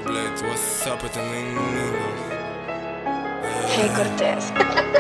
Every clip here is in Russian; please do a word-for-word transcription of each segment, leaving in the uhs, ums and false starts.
Блять, what's up, это Нинго. Hey, Cortez.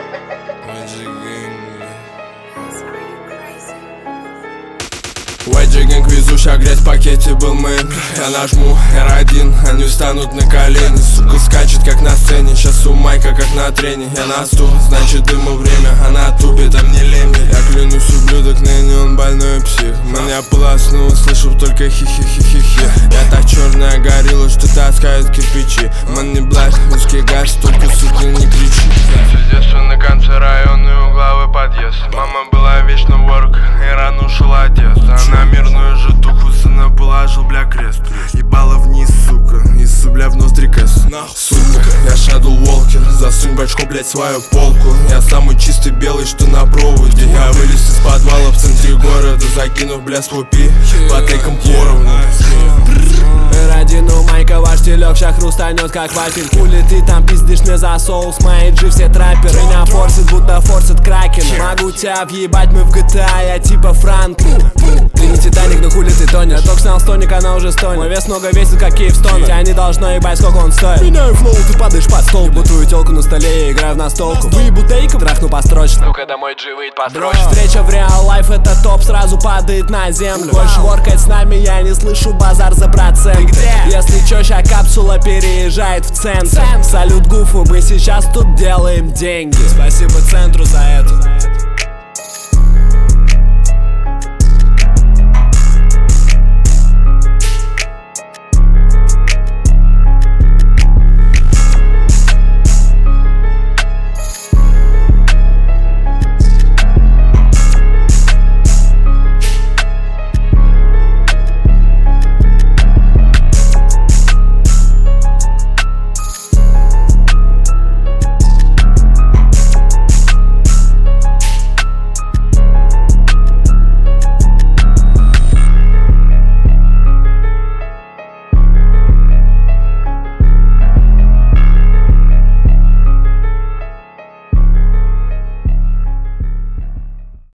White Gang, везущая грязь в пакете был мейн. Я нажму эр один, они встанут на колени. Сука скачет как на сцене, сейчас у Майка как на трене. Я на сто, значит ему время, она тупит, а мне лень. Я клянусь, ублюдок, ныне он больной псих. Меня полоснул, слышу только хи-хи-хи-хи-хи. Я так черная горилла, что таскает кирпичи. Ман не блядь, узкий газ, только сука не кричи. С детства на конце района угловой подъезд. Мама была вечно ворк, и рано ушла отец. На мирную житуху сына положил, бля, крест. Ебало вниз, сука, и бля в ноздри кэс. Сука, я Shadow Walker, засунь бачку, блять, свою полку. Я самый чистый белый, что на проводе. Я вылез из подвала в центре города, закинув, бля, свой пи по тейкам поровну. эр один у Майка ваш телек, ща хрустанет как вафель. Хули ты там пиздишь мне за соус, мои джи все трапперы. Меня форсит, будто форсит кракен. Могу тебя въебать, мы в джи ти эй, я типа Франклин. Ты не Титаник, но хули ты тонешь. Я только снял стоник, она уже стонет. Мой вес много весит, как Киевстон. Тебя не должно ебать, сколько он стоит. Меняю флоу, ты падаешь под стол. Бутую телку на столе, я играю в настолку. Выебу тейком, трахну построчно. Ну-ка домой, джи, выйдь построчно. Встреча в реал лайф, это топ, сразу падает на землю. Хочешь воркать с нами, я не слышу базар за процент. Где? Если чё, ща капсула переезжает в центр. Салют Гуфу, мы сейчас тут делаем деньги. Спасибо центру за это.